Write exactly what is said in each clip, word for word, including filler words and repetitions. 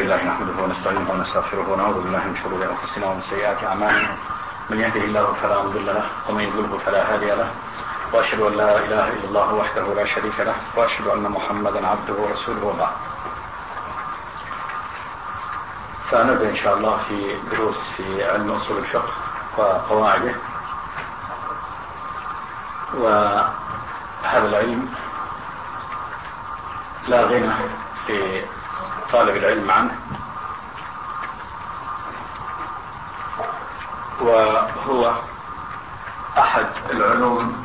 لله نحمده ونستعينه ونستغفره ونعوذ بالله من شرور أنفسنا ومن سيئات أعمالنا من يهده الله فلا مضل له ومن يضلل فلا هادي له وأشهد أن لا إله إلا الله وحده لا شريك له وأشهد أن محمدا عبده ورسوله وبعد. فنبدأ إن شاء الله في دروس في علم أصول الفقه وقواعده. وهذا العلم لا غنى لطالب العلم عنه، وهو أحد العلوم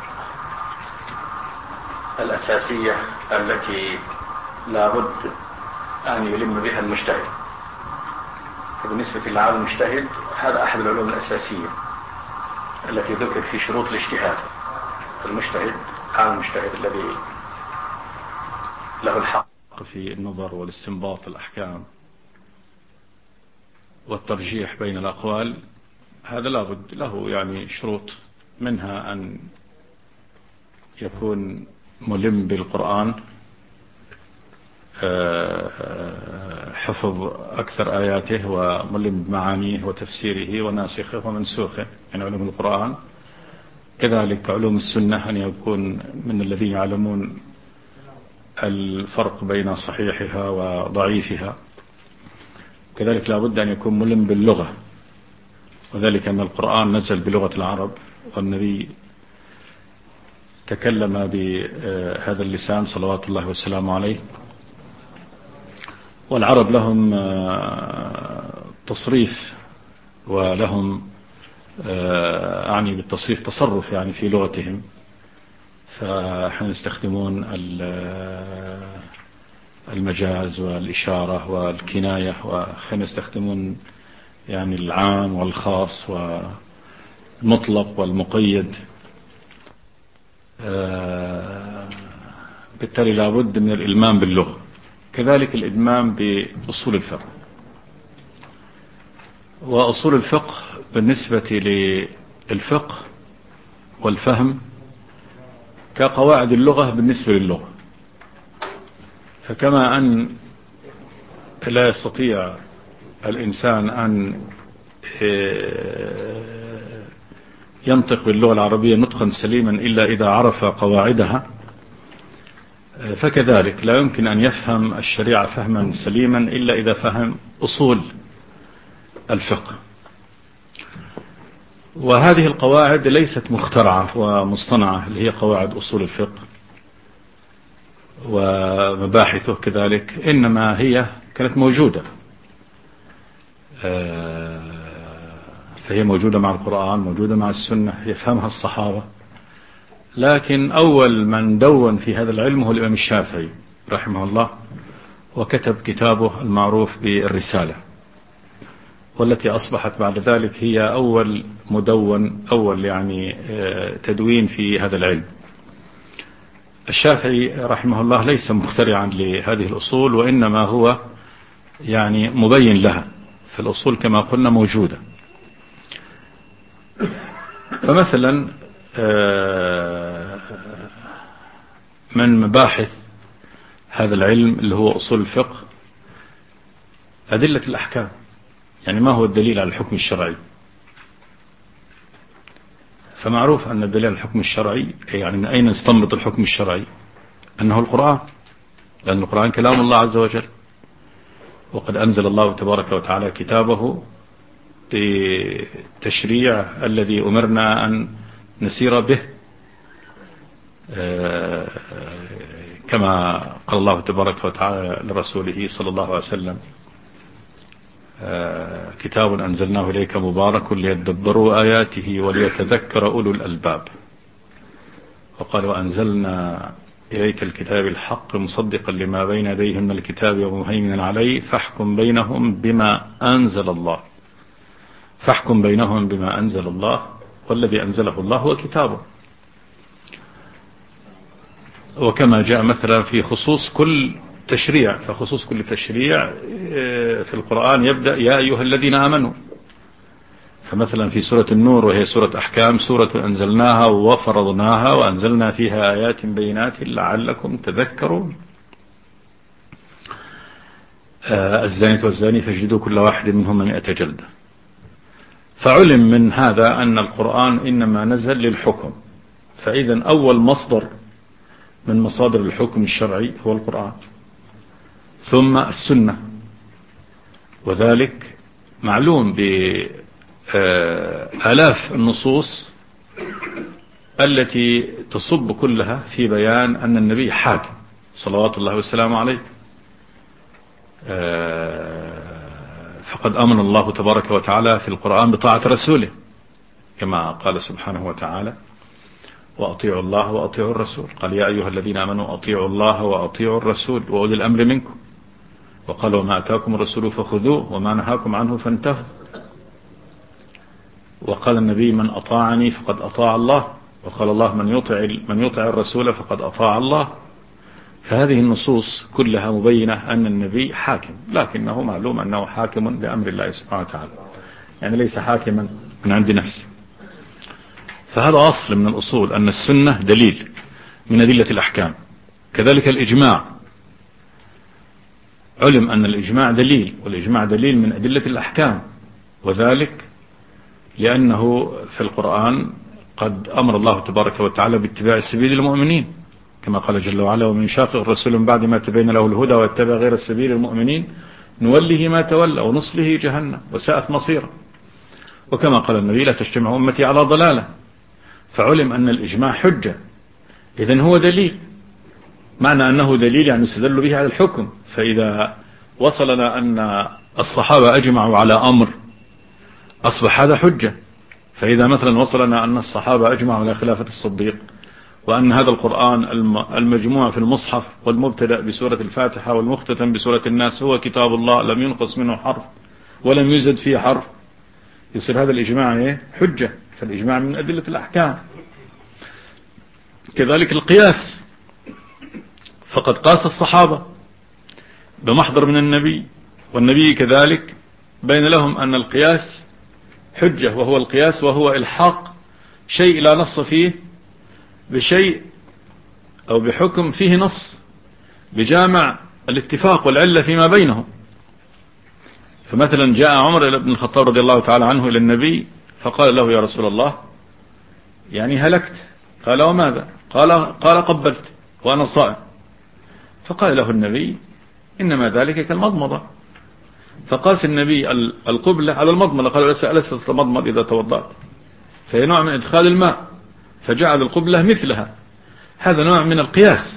الأساسية التي لا بد أن يلم بها المجتهد. وبالنسبة للعالم المجتهد هذا أحد العلوم الأساسية التي ذكر في شروط الاجتهاد. المجتهد عالم المجتهد الذي له الحق في النظر والاستنباط الأحكام والترجيح بين الأقوال، هذا لا بد له يعني شروط، منها أن يكون ملم بالقرآن، حفظ أكثر آياته وملم بمعانيه وتفسيره وناسخه ومنسوخه من علوم القرآن. كذلك علوم السنة أن يكون من الذين يعلمون الفرق بين صحيحها وضعيفها. كذلك لا بد أن يكون ملم باللغة، وذلك أن القرآن نزل بلغة العرب، والنبي تكلم بهذا اللسان صلوات الله والسلام عليه. والعرب لهم تصريف ولهم أعني بالتصريف تصرف يعني في لغتهم، فحين يستخدمون المجاز والإشارة والكناية، وحين يستخدمون يعني العام والخاص والمطلق والمقيد. بالتالي لا بد من الإلمام باللغة. كذلك الإلمام بأصول الفقه. وأصول الفقه بالنسبة للفقه والفهم كقواعد اللغة بالنسبة للغة. فكما أن لا يستطيع الإنسان أن ينطق باللغة العربية نطقا سليما إلا إذا عرف قواعدها، فكذلك لا يمكن أن يفهم الشريعة فهما سليما إلا إذا فهم أصول الفقه. وهذه القواعد ليست مخترعة ومصطنعة، اللي هي قواعد أصول الفقه ومباحثه كذلك، إنما هي كانت موجودة، فهي موجودة مع القرآن، موجودة مع السنة، يفهمها الصحابة. لكن أول من دون في هذا العلم هو الإمام الشافعي رحمه الله، وكتب كتابه المعروف بالرسالة، والتي أصبحت بعد ذلك هي أول مدون، أول يعني تدوين في هذا العلم. الشافعي رحمه الله ليس مخترعا لهذه الأصول، وإنما هو يعني مبين لها، فالأصول كما قلنا موجودة. فمثلا من مباحث هذا العلم اللي هو أصول الفقه أدلة الأحكام. يعني ما هو الدليل على الحكم الشرعي؟ فمعروف أن الدليل على الحكم الشرعي يعني من أين نستنبط الحكم الشرعي؟ أنه القرآن، لأن القرآن كلام الله عز وجل، وقد أنزل الله تبارك وتعالى كتابه بتشريع الذي أمرنا أن نسير به، كما قال الله تبارك وتعالى لرسوله صلى الله عليه وسلم: كتاب أنزلناه إليك مبارك ليدبروا آياته وليتذكر أولو الألباب. وقال: وأنزلنا إليك الكتاب الحق مصدقا لما بين يديه من الكتاب ومهيمنا عليه فاحكم بينهم بما أنزل الله فاحكم بينهم بما أنزل الله والذي أنزله الله هو كتابه. وكما جاء مثلا في خصوص كل تشريع، فخصوص كل تشريع في القرآن يبدأ يا أيها الذين آمنوا. فمثلا في سورة النور، وهي سورة أحكام، سورة أنزلناها وفرضناها وأنزلنا فيها آيات بينات لعلكم تذكرون. الزانية والزاني فاجلدوا كل واحد منهما مئة جلدة. فعلم من هذا أن القرآن إنما نزل للحكم، فإذا أول مصدر من مصادر الحكم الشرعي هو القرآن، ثم السنة، وذلك معلوم بآلاف النصوص التي تصب كلها في بيان أن النبي حاكم صلوات الله وسلامه عليه. فقد أمر الله تبارك وتعالى في القرآن بطاعة رسوله كما قال سبحانه وتعالى: وأطيعوا الله وأطيعوا الرسول. قال: يا أيها الذين آمنوا أطيعوا الله وأطيعوا الرسول وأولي الأمر منكم. وقال: وما أتاكم الرسول فخذوه وما نهاكم عنه فانتهوا. وقال النبي: من أطاعني فقد أطاع الله. وقال الله: من يطع من يطع الرسول فقد أطاع الله. فهذه النصوص كلها مبينة أن النبي حاكم، لكنه معلوم أنه حاكم بأمر الله سبحانه وتعالى، يعني ليس حاكما من عند نفسه. فهذا أصل من الأصول، أن السنة دليل من أدلة الأحكام. كذلك الإجماع، علم أن الإجماع دليل، والإجماع دليل من أدلة الأحكام، وذلك لأنه في القرآن قد أمر الله تبارك وتعالى باتباع سبيل المؤمنين كما قال جل وعلا: ومن شاقق الرسول من بعد ما تبين له الهدى واتبع غير سبيل المؤمنين نوله ما تولى ونصله جهنم وساءت مصيرا. وكما قال النبي: لا تجتمع أمتي على ضلالة. فعلم أن الإجماع حجة، إذن هو دليل. معنى أنه دليل يعني يستدل به على الحكم. فإذا وصلنا أن الصحابة أجمعوا على أمر أصبح هذا حجة. فإذا مثلا وصلنا أن الصحابة أجمعوا على خلافة الصديق، وأن هذا القرآن المجموع في المصحف والمبتدأ بسورة الفاتحة والمختتم بسورة الناس هو كتاب الله لم ينقص منه حرف ولم يزد فيه حرف، يصير هذا الإجماع حجة. فالإجماع من أدلة الأحكام. كذلك القياس، فقد قاس الصحابة بمحضر من النبي، والنبي كذلك بين لهم أن القياس حجة، وهو القياس وهو إلحاق شيء لا نص فيه بشيء أو بحكم فيه نص بجامع الاتفاق والعلة فيما بينهم. فمثلا جاء عمر بن الخطاب رضي الله تعالى عنه إلى النبي فقال له: يا رسول الله، يعني هلكت. قال: وماذا؟ قال قال قبلت وأنا صائم. فقال له النبي: إنما ذلك كالمضمضة. فقاس النبي القبلة على المضمضة، قال: ألست تتمضمض إذا توضأت؟ فهي نوع من إدخال الماء، فجعل القبلة مثلها. هذا نوع من القياس.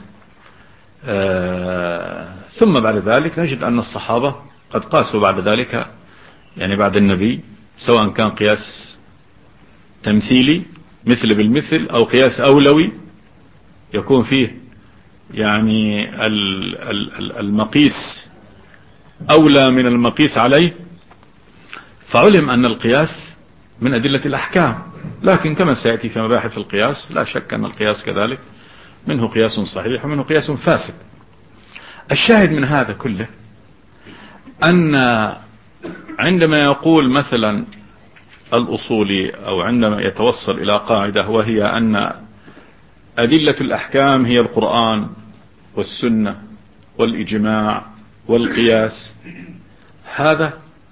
آه ثم بعد ذلك نجد أن الصحابة قد قاسوا بعد ذلك، يعني بعد النبي، سواء كان قياس تمثيلي مثل بالمثل أو قياس أولوي يكون فيه يعني المقيس أولى من المقيس عليه. فعلم أن القياس من أدلة الأحكام. لكن كما سيأتي في مباحث القياس لا شك أن القياس كذلك منه قياس صحيح ومنه قياس فاسد. الشاهد من هذا كله أن عندما يقول مثلا الأصولي أو عندما يتوصل إلى قاعدة، وهي أن أدلة الأحكام هي القرآن والسنة والإجماع والقياس، هذا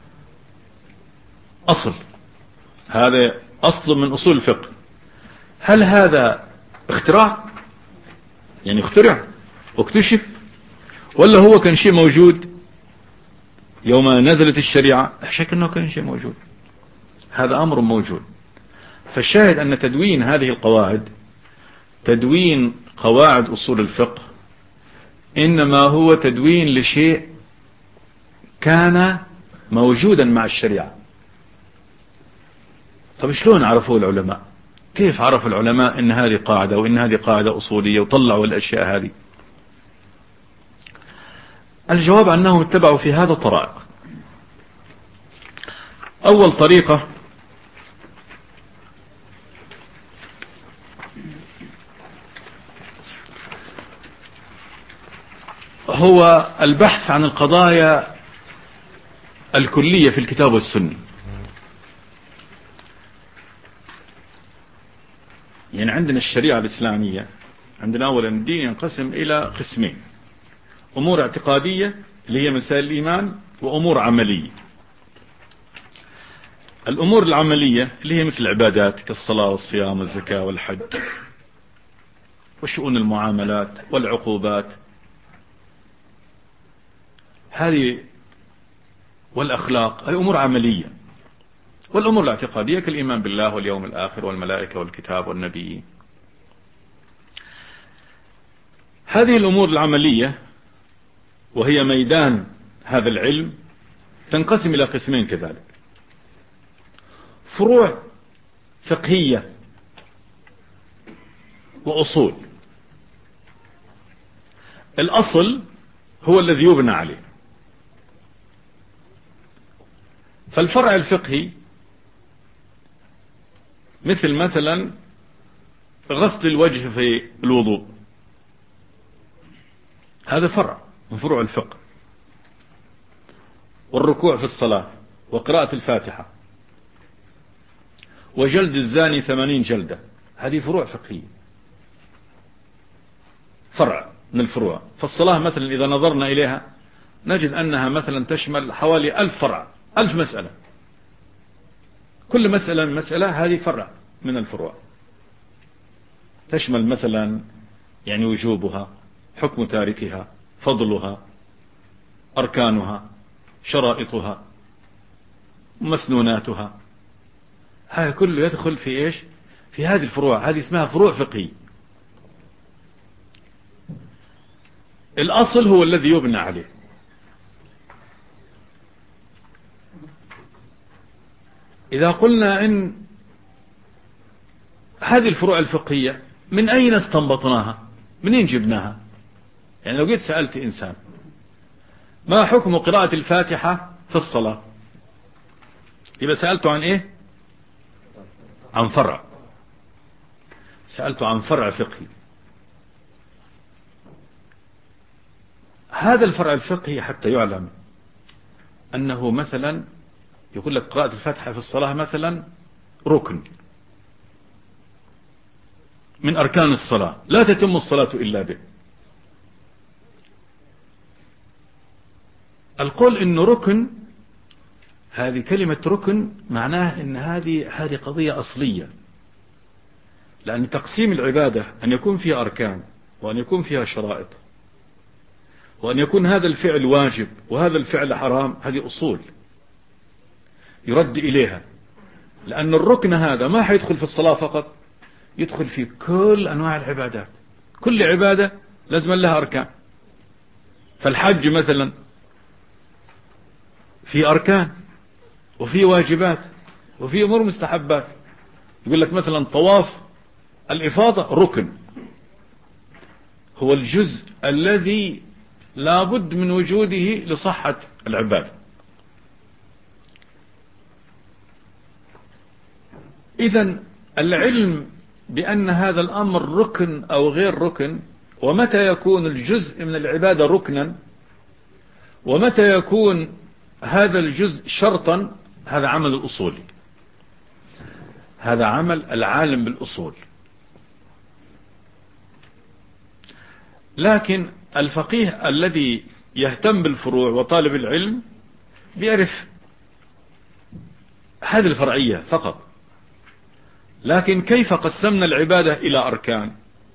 أصل، هذا أصل من أصول الفقه. هل هذا اختراع؟ يعني اخترع واكتشف، ولا هو كان شيء موجود يوم نزلت الشريعة؟ لا شك أنه كان شيء موجود، هذا أمر موجود. فالشاهد أن تدوين هذه القواعد، تدوين قواعد أصول الفقه، إنما هو تدوين لشيء كان موجودا مع الشريعة. طب شلون عرفوا العلماء؟ كيف عرف العلماء ان هذه قاعدة وان هذه قاعدة أصولية وطلعوا الأشياء هذه؟ الجواب أنهم اتبعوا في هذا طرائق. أول طريقة هو البحث عن القضايا الكلية في الكتاب والسنة. يعني عندنا الشريعة الإسلامية، عندنا أولا الدين ينقسم إلى قسمين: أمور اعتقادية اللي هي مسائل الإيمان، وأمور عملية. الأمور العملية اللي هي مثل العبادات كالصلاة والصيام والزكاة والحج وشؤون المعاملات والعقوبات هذه، والأخلاق، هذه أمور عملية. والأمور الاعتقادية كالإيمان بالله واليوم الآخر والملائكة والكتاب والنبيين. هذه الأمور العملية وهي ميدان هذا العلم تنقسم إلى قسمين كذلك: فروع فقهية وأصول. الأصل هو الذي يبنى عليه، فالفرع الفقهي مثل مثلا غسل الوجه في الوضوء، هذا فرع من فروع الفقه، والركوع في الصلاة، وقراءة الفاتحة، وجلد الزاني ثمانين جلدة، هذه فروع فقهية، فرع من الفروع. فالصلاة مثلا إذا نظرنا إليها نجد أنها مثلا تشمل حوالي ألف فرع، ألف مسألة، كل مسألة من مسألة هذه فرع من الفروع، تشمل مثلا يعني وجوبها، حكم تاركها، فضلها، أركانها، شرائطها، مسنوناتها، هذا كله يدخل في إيش؟ في هذه الفروع، هذه اسمها فروع فقهية. الأصل هو الذي يبنى عليه. إذا قلنا إن هذه الفروع الفقهية من أين استنبطناها؟ منين جبناها؟ يعني لو جيت سألت إنسان ما حكم قراءة الفاتحة في الصلاة، يبقى سألته عن إيه؟ عن فرع، سألته عن فرع فقهي. هذا الفرع الفقهي حتى يعلم أنه مثلا يقول لك قراءة الفاتحة في الصلاة مثلا ركن من أركان الصلاة، لا تتم الصلاة إلا به. القول إنه ركن، هذه كلمة ركن معناه إن هذه هذه قضية أصلية، لأن تقسيم العبادة أن يكون فيها أركان وأن يكون فيها شرائط وأن يكون هذا الفعل واجب وهذا الفعل حرام، هذه أصول يرد إليها، لأن الركن هذا ما حيدخل في الصلاة فقط، يدخل في كل أنواع العبادات، كل عبادة لازم لها أركان. فالحج مثلا في أركان وفي واجبات وفي أمور مستحبات. يقول لك مثلا طواف الإفاضة ركن، هو الجزء الذي لابد من وجوده لصحة العبادة. إذن العلم بأن هذا الأمر ركن أو غير ركن، ومتى يكون الجزء من العبادة ركنا ومتى يكون هذا الجزء شرطا، هذا عمل الأصولي، هذا عمل العالم بالأصول. لكن الفقيه الذي يهتم بالفروع وطالب العلم بيعرف هذه الفرعية فقط، لكن كيف قسمنا العبادة إلى أركان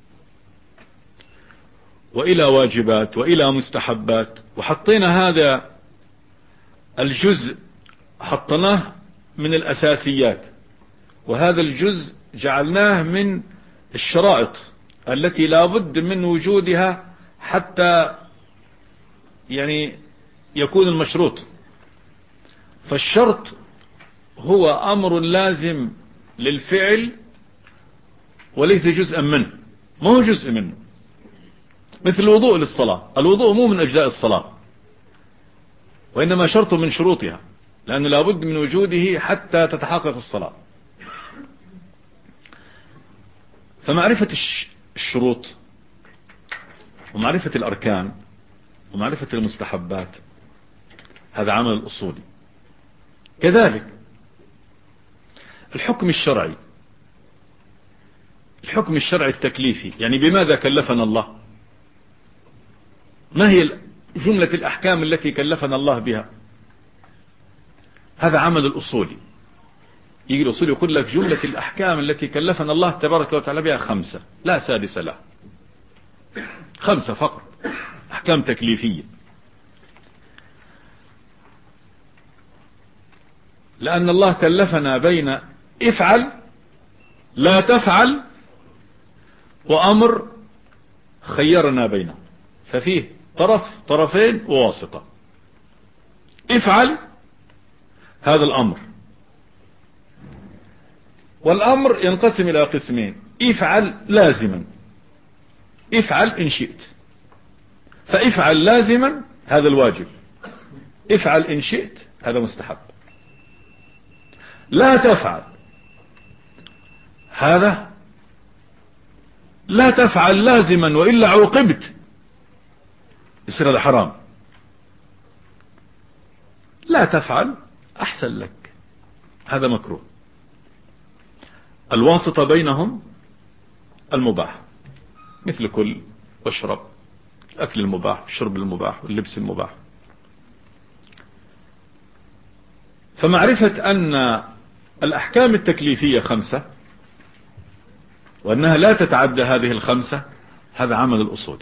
وإلى واجبات وإلى مستحبات، وحطينا هذا الجزء حطناه من الأساسيات، وهذا الجزء جعلناه من الشرائط التي لا بد من وجودها حتى يعني يكون المشروط. فالشرط هو أمر لازم للفعل وليس جزءا منه، ما هو جزء منه. مثل الوضوء للصلاة، الوضوء مو من أجزاء الصلاة وإنما شرط من شروطها، لأنه لا بد من وجوده حتى تتحقق الصلاة. فمعرفة الشروط ومعرفة الأركان ومعرفة المستحبات هذا عمل الأصولي. كذلك الحكم الشرعي، الحكم الشرعي التكليفي، يعني بماذا كلفنا الله، ما هي جملة الأحكام التي كلفنا الله بها. هذا عمل الأصولي. يجي الأصول يقول لك جملة الأحكام التي كلفنا الله تبارك وتعالى بها خمسة لا سادس له، خمسة فقط، أحكام تكليفية. لأن الله كلفنا بين افعل لا تفعل وأمر خيرنا بينه، ففيه طرف طرفين وواسطة. افعل هذا الأمر، والأمر ينقسم إلى قسمين: افعل لازما، افعل إن شئت. فافعل لازما هذا الواجب، افعل إن شئت هذا مستحب. لا تفعل هذا لا تفعل لازما وإلا عوقبت، يصير هذا حرام. لا تفعل أحسن لك، هذا مكروه. الواسطة بينهم المباح، مثل كل واشرب، الأكل المباح، الشرب المباح، واللبس المباح. فمعرفة أن الأحكام التكليفية خمسة وأنها لا تتعدى هذه الخمسة، هذا عمل الأصول.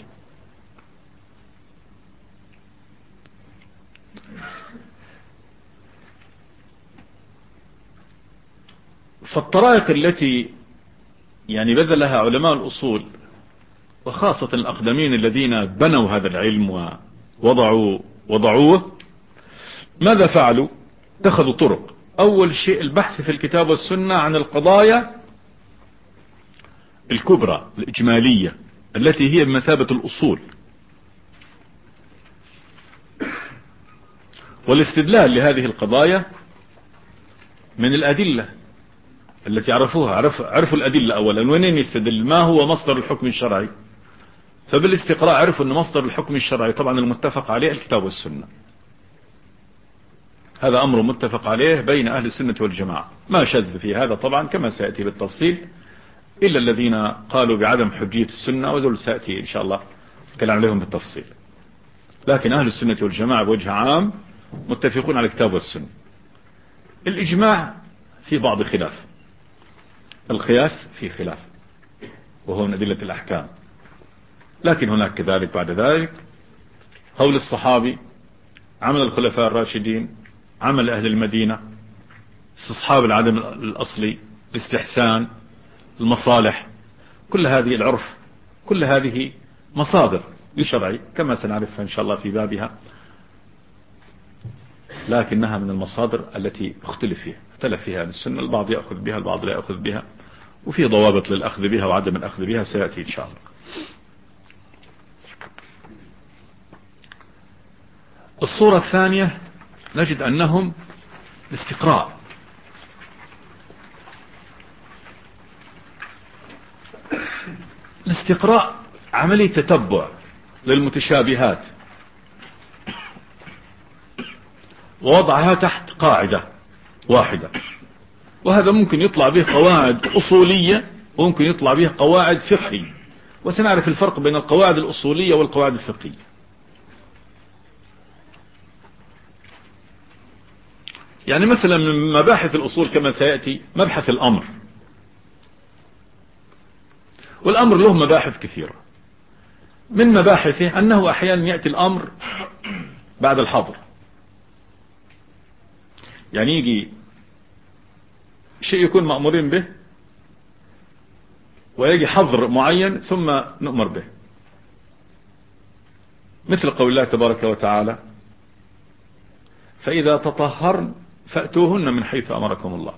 فالطرائق التي يعني بذلها علماء الأصول، وخاصة الأقدمين الذين بنوا هذا العلم ووضعوا وضعوه، ماذا فعلوا؟ اتخذوا طرق. أول شيء البحث في الكتاب والسنة عن القضايا الكبرى الإجمالية التي هي بمثابة الأصول، والاستدلال لهذه القضايا من الأدلة التي عرفوها. عرف عرفوا الأدلة أولا، وين يستدل؟ ما هو مصدر الحكم الشرعي؟ فبالاستقراء عرفوا أن مصدر الحكم الشرعي طبعا المتفق عليه الكتاب والسنة. هذا أمر متفق عليه بين أهل السنة والجماعة، ما شذ في هذا طبعا كما سيأتي بالتفصيل، إلا الذين قالوا بعدم حجية السنة، وذول سيأتي إن شاء الله كلام عليهم بالتفصيل. لكن أهل السنة والجماعة بوجه عام متفقون على الكتاب والسنة. الإجماع في بعض خلاف، القياس في خلاف، وهو من أدلة الأحكام. لكن هناك كذلك بعد ذلك قول الصحابي، عمل الخلفاء الراشدين، عمل أهل المدينة، استصحاب العدم الأصلي، الاستحسان، المصالح، كل هذه العرف، كل هذه مصادر للشرع كما سنعرفها إن شاء الله في بابها، لكنها من المصادر التي اختلف فيها اختلف فيها أهل السنة، البعض يأخذ بها البعض لا يأخذ بها، وفي ضوابط للأخذ بها وعدم الأخذ بها سيأتي إن شاء الله. الصورة الثانية نجد أنهم الاستقراء. الاستقراء عملية تتبع للمتشابهات ووضعها تحت قاعدة واحدة، وهذا ممكن يطلع به قواعد أصولية وممكن يطلع به قواعد فقهية، وسنعرف الفرق بين القواعد الأصولية والقواعد الفقهية. يعني مثلا من مباحث الأصول كما سيأتي مبحث الأمر، والأمر له مباحث كثيرة. من مباحثه أنه أحيانا يأتي الأمر بعد الحظر، يعني يجي شيء يكون مأمورين به ويجي حظر معين ثم نؤمر به، مثل قول الله تبارك وتعالى: فإذا تطهرن فأتوهن من حيث أمركم الله.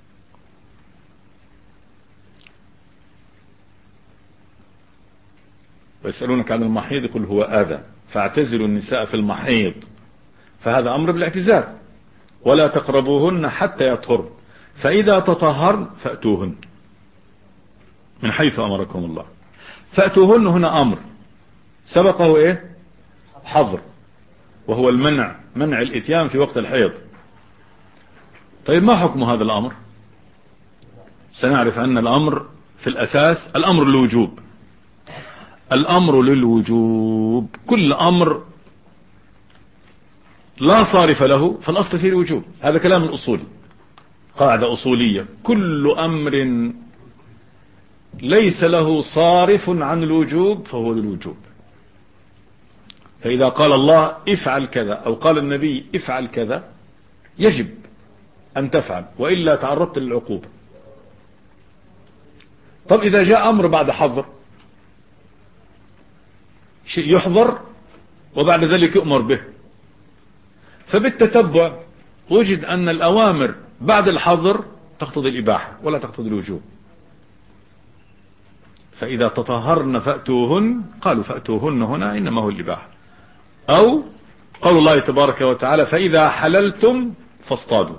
ويسألونك عن المحيض قل هو أذى فاعتزلوا النساء في المحيض، فهذا أمر بالاعتزال. ولا تقربوهن حتى يطهرن فإذا تطهرن فأتوهن من حيث أمركم الله. فأتوهن هنا أمر سبقه إيه؟ حظر، وهو المنع، منع الإتيان في وقت الحيض. طيب ما حكم هذا الأمر؟ سنعرف أن الأمر في الأساس الأمر للوجوب، الأمر للوجوب. كل أمر لا صارف له فالأصل فيه الوجوب. هذا كلام الأصولي، قاعدة أصولية: كل أمر ليس له صارف عن الوجوب فهو للوجوب. فإذا قال الله افعل كذا أو قال النبي افعل كذا يجب أن تفعل، وإلا تعرضت للعقوبة. طب إذا جاء أمر بعد حظر، شيء يحظر وبعد ذلك يؤمر به، فبالتتبع وجد أن الأوامر بعد الحظر تقتضي الإباحة ولا تقتضي الوجوب. فإذا تطهرن فأتوهن، قالوا فأتوهن هنا إنما هو الإباحة. أو قول الله تبارك وتعالى: فإذا حللتم فاصطادوا.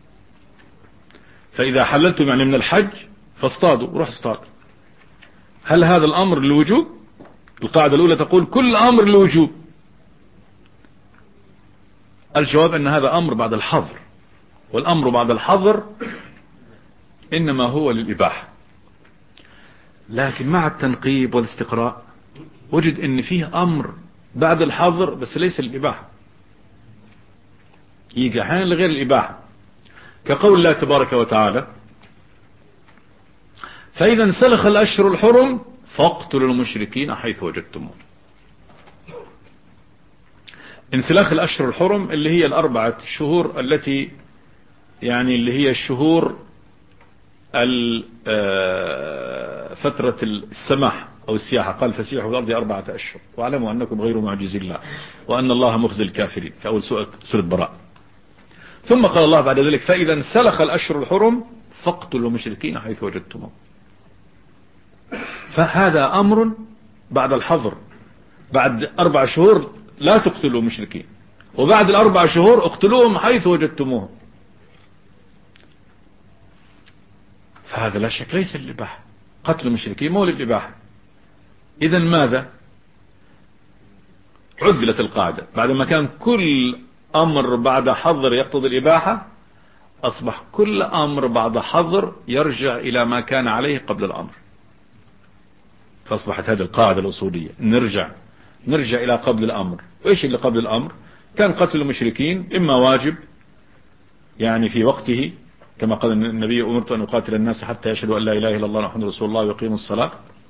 فإذا حللتم يعني من الحج فاصطادوا، روح اصطاد. هل هذا الأمر للوجوب؟ القاعدة الأولى تقول كل أمر للوجوب. الجواب أن هذا أمر بعد الحظر، والأمر بعد الحظر إنما هو للإباحة. لكن مع التنقيب والاستقراء وجد أن فيه أمر بعد الحظر بس ليس للإباحة، يجي أحيانا لغير الإباحة، كقول الله تبارك وتعالى: فإذا انسلخ الأشهر الحرم فاقتلوا المشركين حيث وجدتموه. انسلاخ الأشهر الحرم اللي هي الأربعة شهور التي يعني اللي هي الشهور فترة السماح أو السياحة. قال: فسيحوا في الأرض أربعة أشهر واعلموا أنكم غير معجز الله وأن الله مخزي الكافرين، في أول سورة براء. ثم قال الله بعد ذلك: فإذا انسلخ الأشهر الحرم فاقتلوا المشركين حيث وجدتموه. فهذا أمر بعد الحظر، بعد أربع شهور لا تقتلوا المشركين، وبعد الأربع شهور اقتلوهم حيث وجدتموهم. فهذا لا شك ليس للإباحة، قتل المشركين مو للإباحة. إذا ماذا؟ عدلت القاعدة، بعدما كان كل أمر بعد حظر يقتضي الإباحة، أصبح كل أمر بعد حظر يرجع إلى ما كان عليه قبل الأمر. فأصبحت هذه القاعدة الأصولية، نرجع نرجع إلى قبل الأمر. وإيش اللي قبل الأمر؟ كان قتل المشركين إما واجب يعني في وقته، كما قال النبي: أمرت أن أقاتل الناس حتى يشهدوا أن لا إله إلا الله محمد رسول الله ويقيموا الصلاة.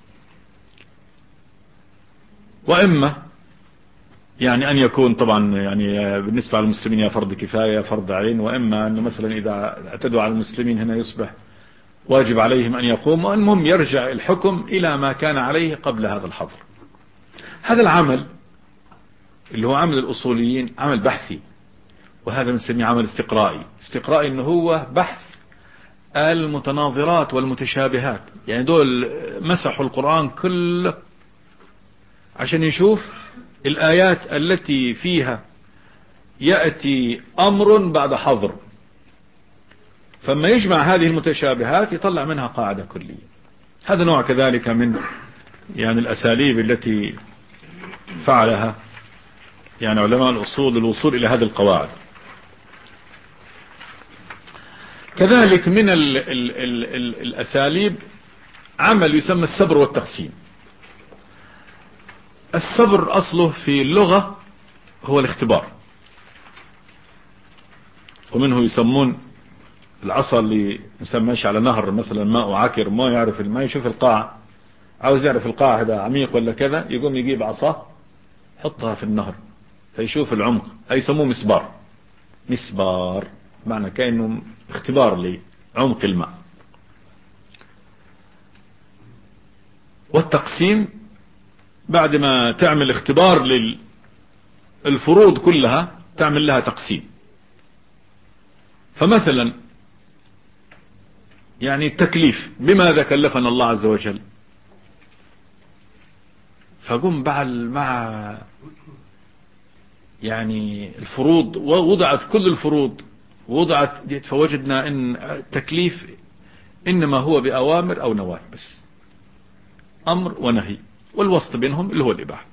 وإما يعني أن يكون طبعا يعني بالنسبة على المسلمين يا فرض كفاية فرض عين، وإما أنه مثلا إذا اعتدوا على المسلمين هنا يصبح واجب عليهم أن يقوموا. المهم يرجع الحكم إلى ما كان عليه قبل هذا الحظر. هذا العمل اللي هو عمل الأصوليين عمل بحثي، وهذا بنسميه عمل استقرائي. استقرائي إنه هو بحث المتناظرات والمتشابهات، يعني دول مسحوا القرآن كله عشان يشوف الآيات التي فيها يأتي أمر بعد حظر، فما يجمع هذه المتشابهات يطلع منها قاعدة كلية. هذا نوع كذلك من يعني الأساليب التي فعلها يعني علماء الأصول للوصول إلى هذه القواعد. كذلك من ال ال ال ال الأساليب عمل يسمى السبر والتقسيم. السبر أصله في اللغة هو الاختبار، ومنه يسمون العصا اللي يسمىش على نهر مثلا ماء عكر، ما يعرف ما يشوف القاع، عاوز يعرف القاع هذا عميق ولا كذا، يقوم يجيب عصاه حطها في النهر فيشوف العمق، أي يسموه مسبار. مسبار معنى كأنه اختبار لعمق الماء. والتقسيم بعد ما تعمل اختبار للفروض كلها تعمل لها تقسيم. فمثلا يعني التكليف بماذا كلفنا الله عز وجل، فقم مع يعني الفروض ووضعت كل الفروض وضعت، فوجدنا ان التكليف انما هو بأوامر او نواهي بس، امر ونهي، والوسط بينهم اللي هو الاباحة.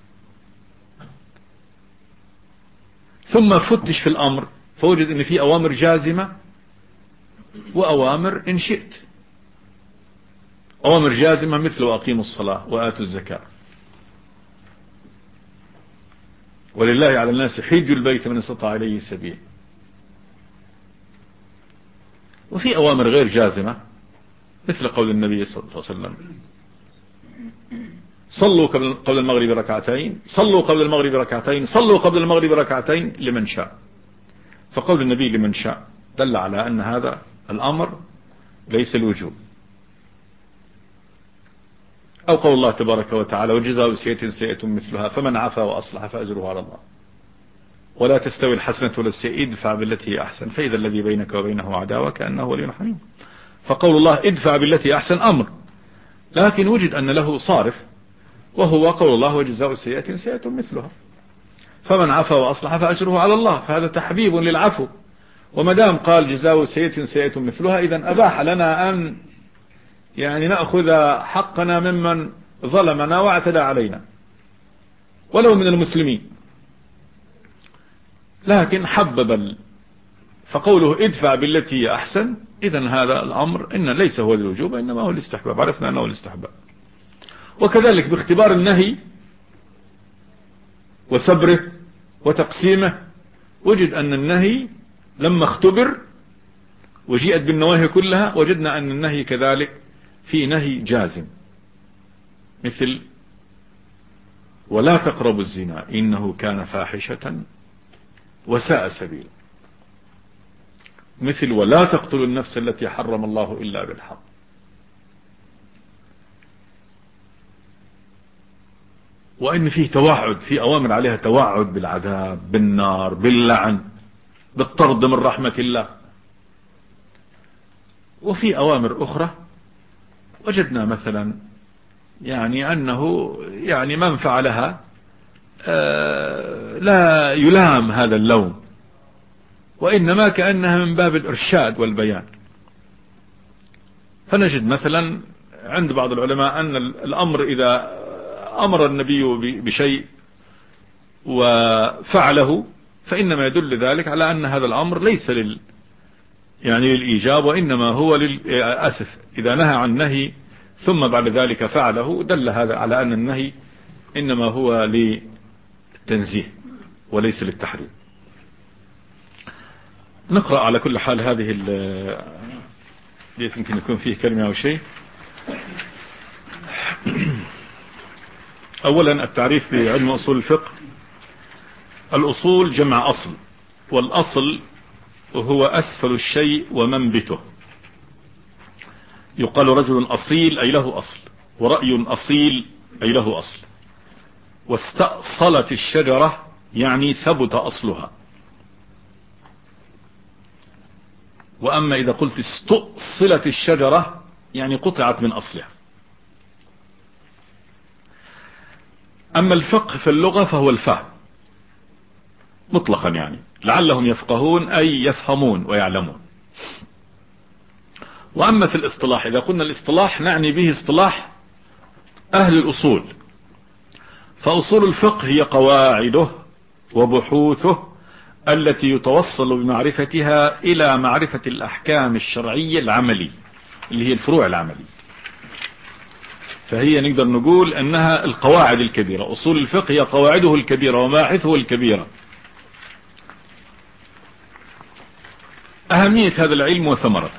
ثم فتش في الامر فوجد ان في اوامر جازمة واوامر ان شئت. اوامر جازمة مثل واقيموا الصلاة واتوا الزكاة، ولله على الناس حج البيت من استطاع إليه سبيل. وفي أوامر غير جازمة مثل قول النبي صلى الله عليه وسلم صلوا قبل المغرب ركعتين، صلوا قبل المغرب ركعتين، صلوا قبل المغرب ركعتين لمن شاء. فقول النبي لمن شاء دل على أن هذا الأمر ليس الوجوب. أو قول الله تبارك وتعالى وجزاء سيئة سيئة مثلها فمن عفا وأصلح فأجره على الله ولا تستوي الحسنة ولا السيئة ادفع بالتي هي أحسن فإذا الذي بينك وبينه عداوة كأنه ولي حميم. فقول الله ادفع بالتي أحسن أمر، لكن وجد أن له صارف وهو قول الله وجزاء سيئة سيئة مثلها فمن عفا وأصلح فأجره على الله. فهذا تحبيب للعفو، ومدام قال جزاء سيئة سيئة مثلها إذن أباح لنا أن يعني نأخذ حقنا ممن ظلمنا واعتدى علينا ولو من المسلمين، لكن حبب. فقوله ادفع بالتي هي أحسن إذن هذا الأمر إن ليس هو الوجوب إنما هو الاستحباب، عرفنا أنه الاستحباب. وكذلك باختبار النهي وصبره وتقسيمه وجد أن النهي لما اختبر وجيئت بالنواهي كلها وجدنا أن النهي كذلك في نهي جازم، مثل ولا تقربوا الزنا إنه كان فاحشة وساء سبيلا، مثل ولا تقتلوا النفس التي حرم الله إلا بالحق. وإن فيه توعد، في أوامر عليها توعد بالعذاب بالنار باللعن بالطرد من رحمة الله. وفي أوامر أخرى وجدنا مثلا يعني أنه يعني من فعلها لا يلام هذا اللوم، وإنما كأنها من باب الإرشاد والبيان. فنجد مثلا عند بعض العلماء أن الأمر إذا أمر النبي بشيء وفعله فإنما يدل ذلك على أن هذا الأمر ليس لل يعني للإيجاب، وإنما هو للأسف. إذا نهى عن نهي ثم بعد ذلك فعله دل هذا على أن النهي إنما هو للتنزيه وليس للتحريم. نقرأ على كل حال هذه يمكن يكون فيه كلمة أو شيء. أولا التعريف بعلم أصول الفقه. الأصول جمع أصل، والأصل هو أسفل الشيء ومنبته. يقال رجل أصيل أي له أصل، ورأي أصيل أي له أصل. واستأصلت الشجرة يعني ثبت أصلها. وأما إذا قلت استؤصلت الشجرة يعني قطعت من أصلها. أما الفقه في اللغة فهو الفهم مطلقا، يعني لعلهم يفقهون أي يفهمون ويعلمون. وأما في الاصطلاح إذا قلنا الاصطلاح نعني به اصطلاح أهل الأصول، فأصول الفقه هي قواعده وبحوثه التي يتوصل بمعرفتها إلى معرفة الأحكام الشرعية العملي اللي هي الفروع العملي. فهي نقدر نقول أنها القواعد الكبيرة. أصول الفقه هي قواعده الكبيرة وماحثه الكبيرة. أهمية هذا العلم وثمرته.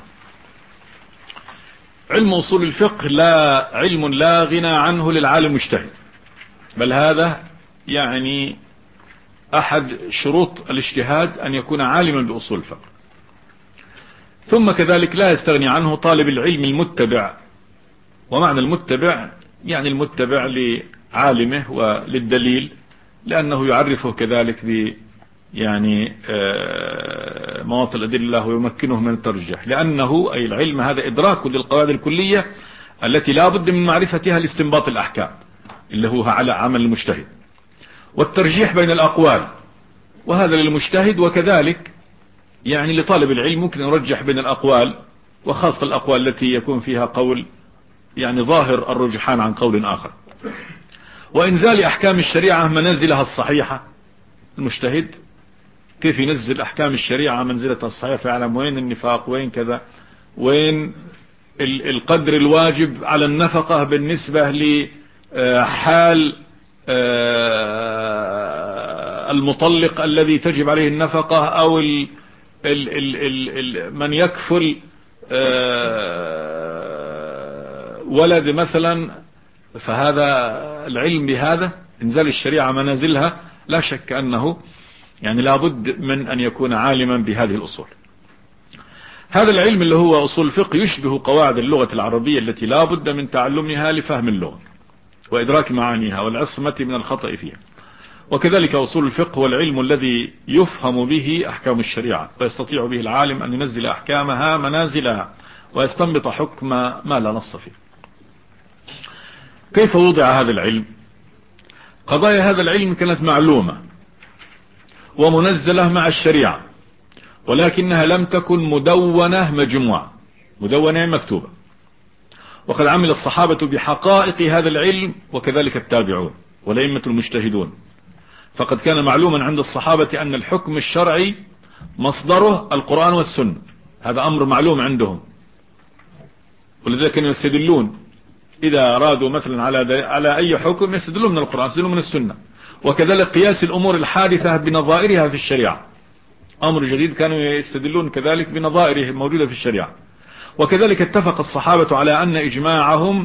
علم أصول الفقه لا علم لا غنى عنه للعالم المجتهد، بل هذا يعني أحد شروط الاجتهاد أن يكون عالما بأصول الفقه. ثم كذلك لا يستغني عنه طالب العلم المتبع. ومعنى المتبع يعني المتبع لعالمه وللدليل، لأنه يعرفه كذلك ب يعني مواطن الأدلة ويمكنه من الترجيح، لأنه أي العلم هذا إدراك للقواعد الكلية التي لا بد من معرفتها لاستنباط الأحكام اللي هو على عمل المجتهد، والترجيح بين الأقوال وهذا للمجتهد، وكذلك يعني لطالب العلم ممكن يرجح بين الأقوال، وخاصة الأقوال التي يكون فيها قول يعني ظاهر الرجحان عن قول آخر. وإنزال أحكام الشريعة منازلها الصحيحة. المجتهد كيف ينزل أحكام الشريعة منزلتها الصحيحة، فيعلم وين النفاق وين كذا، وين القدر الواجب على النفقة بالنسبة لحال المطلق الذي تجب عليه النفقة، أو ال ال ال ال ال من يكفل ولد مثلا. فهذا العلم بهذا انزال الشريعة منازلها لا شك أنه يعني لابد من أن يكون عالما بهذه الأصول. هذا العلم اللي هو أصول الفقه يشبه قواعد اللغة العربية التي لا بد من تعلمها لفهم اللغة وإدراك معانيها والعصمة من الخطأ فيها. وكذلك أصول الفقه هو العلم الذي يفهم به أحكام الشريعة، ويستطيع به العالم أن ينزل أحكامها منازلها ويستنبط حكم ما لا نص فيه. كيف وضع هذا العلم؟ قضايا هذا العلم كانت معلومة ومنزلة مع الشريعة، ولكنها لم تكن مدونة مجموعة، مدونة مكتوبة. وقد عمل الصحابة بحقائق هذا العلم وكذلك التابعون والأئمة المجتهدون. فقد كان معلوما عند الصحابة أن الحكم الشرعي مصدره القرآن والسنة، هذا أمر معلوم عندهم، ولذلك كانوا يستدلون إذا أرادوا مثلا على على أي حكم يستدلون من القرآن يستدلون من السنة. وكذلك قياس الأمور الحادثة بنظائرها في الشريعة، أمر جديد كانوا يستدلون كذلك بنظائره موجودة في الشريعة. وكذلك اتفق الصحابة على أن إجماعهم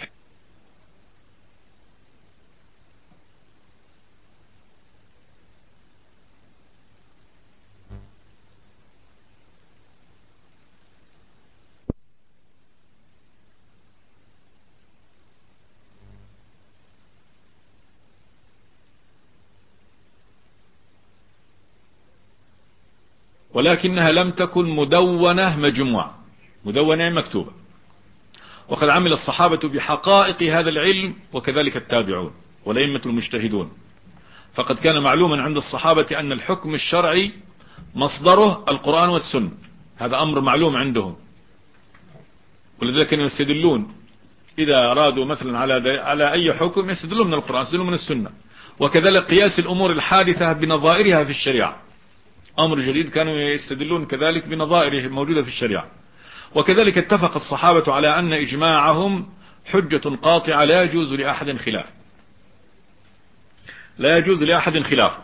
ولكنها لم تكن مدونة مجموعة، مدونة مكتوبة. وقد عمل الصحابة بحقائق هذا العلم وكذلك التابعون والأئمة المجتهدون. فقد كان معلوما عند الصحابة أن الحكم الشرعي مصدره القرآن والسنة، هذا أمر معلوم عندهم، ولذلك كانوا يستدلون إذا أرادوا مثلا على على أي حكم يستدلون من القرآن يستدلون من السنة. وكذلك قياس الأمور الحادثة بنظائرها في الشريعة، أمر جديد كانوا يستدلون كذلك بنظائره موجودة في الشريعة. وكذلك اتفق الصحابة على أن إجماعهم حجة قاطعة لا يجوز لأحد خلاف، لا يجوز لأحد خلاف.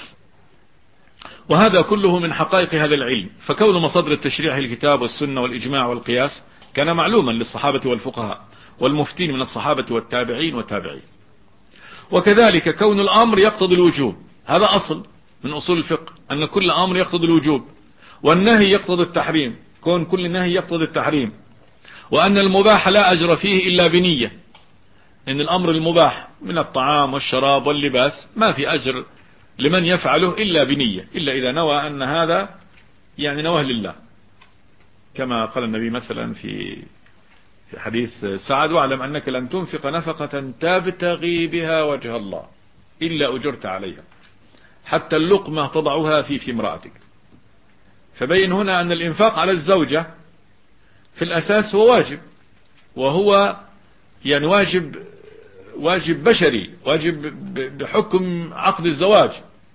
وهذا كله من حقائق هذا العلم. فكون مصادر التشريع الكتاب والسنة والإجماع والقياس كان معلوما للصحابة والفقهاء والمفتين من الصحابة والتابعين والتابعين. وكذلك كون الأمر يقتضي الوجوب، هذا أصل من أصول الفقه، أن كل أمر يقتضي الوجوب، والنهي يقتضي التحريم، كون كل نهي يقتضي التحريم. وأن المباح لا أجر فيه إلا بنية، إن الأمر المباح من الطعام والشراب واللباس ما في أجر لمن يفعله إلا بنية، إلا إذا نوى أن هذا يعني نواه لله، كما قال النبي مثلا في في حديث سعد: واعلم أنك لن تنفق نفقة تبتغي بها وجه الله إلا أجرت عليها، حتى اللقمة تضعها في في امرأتك. فبين هنا أن الإنفاق على الزوجة في الأساس هو واجب، وهو يعني واجب واجب بشري، واجب بحكم عقد الزواج.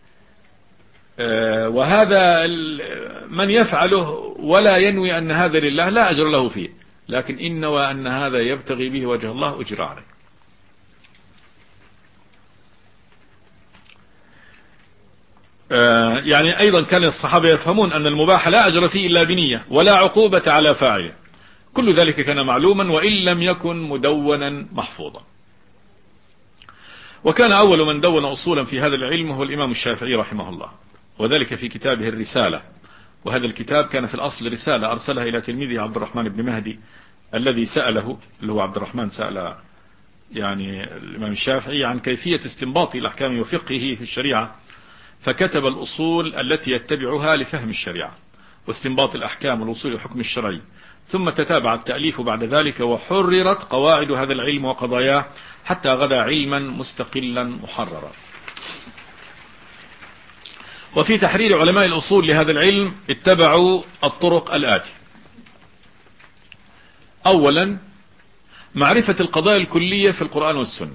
وهذا من يفعله ولا ينوي أن هذا لله لا أجر له فيه، لكن إن نوى أن هذا يبتغي به وجه الله أجر عليه. يعني أيضا كان الصحابة يفهمون أن المباح لا أجر فيه إلا بنية ولا عقوبة على فاعله. كل ذلك كان معلوما وإن لم يكن مدونا محفوظا. وكان أول من دون أصولا في هذا العلم هو الإمام الشافعي رحمه الله، وذلك في كتابه الرسالة. وهذا الكتاب كان في الأصل رسالة أرسلها إلى تلميذه عبد الرحمن بن مهدي الذي سأله، اللي هو عبد الرحمن سأل يعني الإمام الشافعي عن كيفية استنباط الأحكام وفقهه في الشريعة، فكتب الأصول التي يتبعها لفهم الشريعة واستنباط الأحكام والوصول للحكم الشرعي. ثم تتابع التأليف بعد ذلك، وحررت قواعد هذا العلم وقضاياه حتى غدا علما مستقلا محررا. وفي تحرير علماء الأصول لهذا العلم اتبعوا الطرق الآتي: أولا معرفة القضايا الكلية في القرآن والسنة،